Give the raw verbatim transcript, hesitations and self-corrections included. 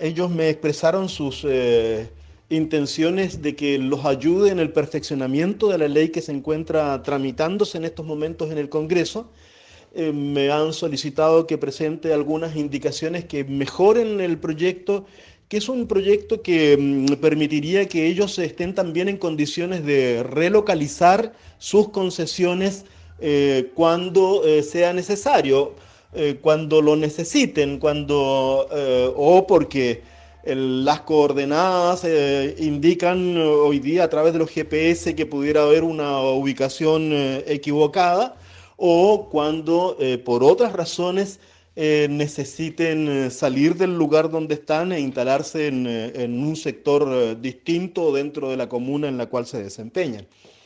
ellos me expresaron sus eh, intenciones de que los ayude en el perfeccionamiento de la ley que se encuentra tramitándose en estos momentos en el Congreso. Eh, me han solicitado que presente algunas indicaciones que mejoren el proyecto, que es un proyecto que mm, permitiría que ellos estén también en condiciones de relocalizar sus concesiones eh, cuando eh, sea necesario, eh, cuando lo necesiten, cuando eh, o porque el- las coordenadas eh, indican eh, hoy día a través de los G P S que pudiera haber una ubicación eh, equivocada, o cuando eh, por otras razones eh, necesiten eh, salir del lugar donde están e instalarse en, eh, en un sector eh, distinto dentro de la comuna en la cual se desempeñan.